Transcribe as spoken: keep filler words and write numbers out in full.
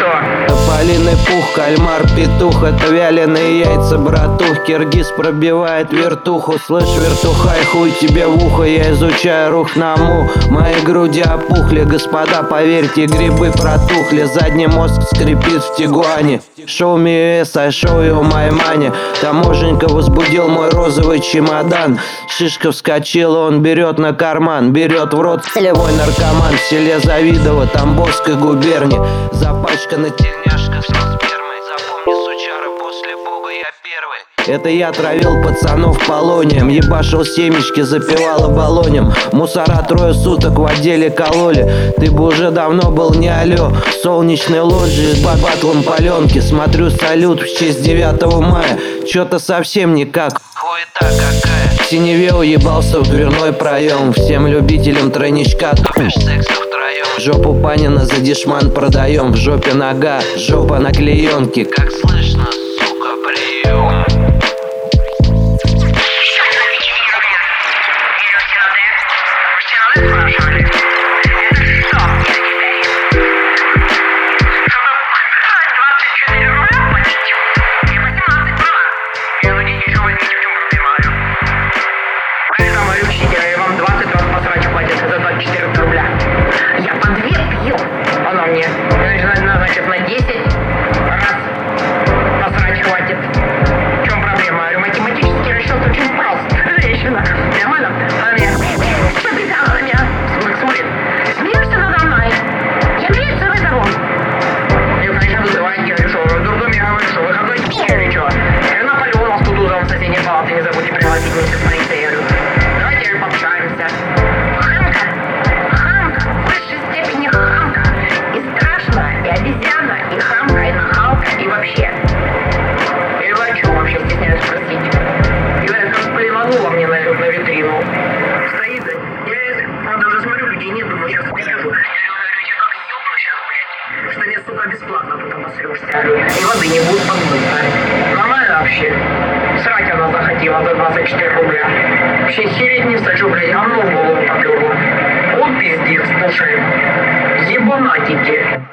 Тополиный пух, кальмар, петух, это вяленые яйца, братух. Киргиз пробивает вертуху, слышь, вертухай, хуй тебе в ухо. Я изучаю рухнаму, мои груди опухли. Господа, поверьте, грибы протухли. Задний мозг скрипит в тигуане. Show me ass, I show you my money. Таможенька возбудил мой розовый чемодан. Шишка вскочила, он берет на карман. Берет в рот целевой наркоман. В селе Завидово, Тамбовской губернии. Запачкана тельняшка вся спермой. Запомни, сучара, после Бога я первый. Это я травил пацанов полонием. Ебашил семечки, запивал оболонем. Мусора трое суток в отделе кололи. Ты бы уже давно был не алё. В солнечной лоджии с батлом паленки. Смотрю салют в честь девятого мая. Чё-то совсем никак. Хуета какая. В синеве уебался в дверной проем. Всем любителям тройничка топишь секса втроем. Жопу Панина за дешман продаем. В жопе нога, жопа на клеенке. Как слышно, сука, прием. Значит, на десять раз посрать хватит. В чем проблема? Математический расчет очень прост. Женщина, нормально? Она меня побежала на меня. Смотрит. Смеешься надо мной. Я бью целый завод. Ее, конечно, вызывает. Я говорю, что в дурдоме я говорю, что выходной или что? Я Наполеона с Кутузовым в соседней палате не забудьте пригласить вместе с полицией. Я говорю, давайте пообщаемся. Хамка. Хамка. В высшей степени хамка. И страшно, и обезьяна, и хамка, и нахалка, и вообще. И вы о чем вообще стесняюсь спросить? И говорят, как плеванула мне на, на витрину. Стоит, я, правда, уже смотрю, людей нет, думаю, сейчас скажу. Я говорю, я как ёбну сейчас, блядь. Что мне, сука, бесплатно тут обосрешься. И воды не будет помыться. Нормально вообще? Срать она захотела за двадцать четыре рубля. Вообще хереть не встать, что, блядь, говно в голову попёрло. Вот пиздец, слушай. Ебанатики.